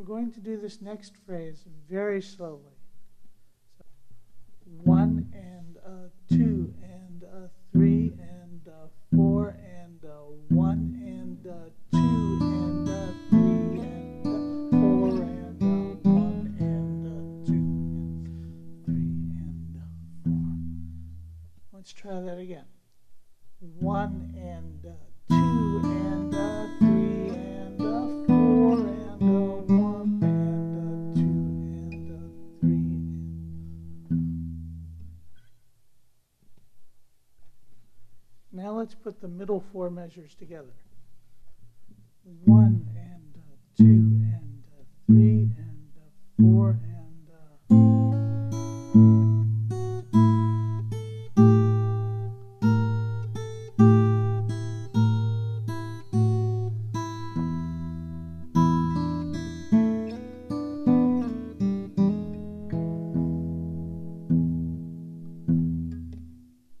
We're going to do this next phrase very slowly. So, 1 and 2 and 3 and 4 and 1 and 2 and 3 and 4 and 1 and 2 and 3 and 4. Let's try that again. 1 and 2 and 3 and 4 and 1 and 2 and 3. Now let's put the middle four measures together. 1